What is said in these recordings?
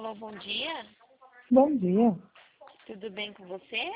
Alô, bom dia. Bom dia. Tudo bem com você?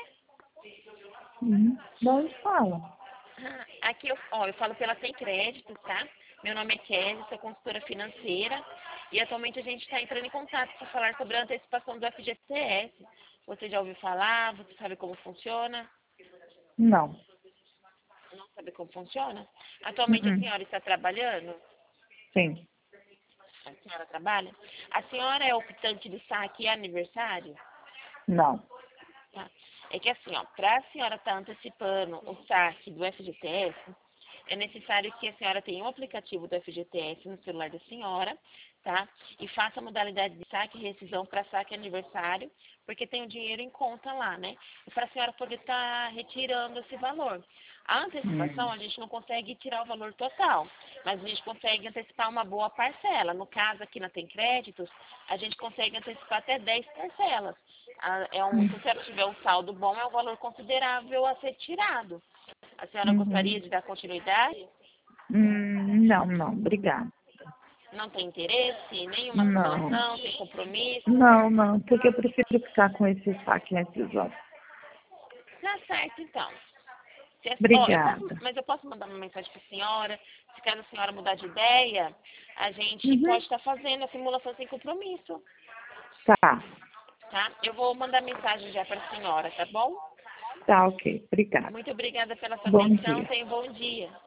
De onde fala? Aqui eu falo pela Tem Crédito, tá? Meu nome é Kelly, sou consultora financeira e atualmente a gente está entrando em contato para falar sobre a antecipação do FGTS. Você já ouviu falar? Você sabe como funciona? Não. Não sabe como funciona? Atualmente a Uh-uh. senhora está trabalhando? Sim. A senhora trabalha? A senhora é optante de saque e aniversário? Não. Tá? É que assim, ó, para a senhora estar antecipando o saque do FGTS, é necessário que a senhora tenha um aplicativo do FGTS no celular da senhora, tá? E faça a modalidade de saque e rescisão para saque aniversário, porque tem o dinheiro em conta lá, né? E para a senhora poder estar retirando esse valor. A antecipação, a gente não consegue tirar o valor total, mas a gente consegue antecipar uma boa parcela. No caso, aqui na Tem Créditos, a gente consegue antecipar até 10 parcelas. Se a senhora tiver um saldo bom, é um valor considerável a ser tirado. A senhora Uhum. gostaria de dar continuidade? Não. Obrigada. Não tem interesse? Nenhuma Não. simulação? Tem compromisso? Não, porque eu prefiro ficar com esse saque rescisão. Tá certo, então. Obrigada. Mas eu posso mandar uma mensagem para a senhora. Se caso a senhora mudar de ideia, a gente Uhum. pode estar fazendo a simulação sem compromisso, Tá. tá? Eu vou mandar mensagem já para a senhora, tá bom? Tá, ok. Obrigada. Muito obrigada pela sua Bom atenção. dia. Tenha um bom dia.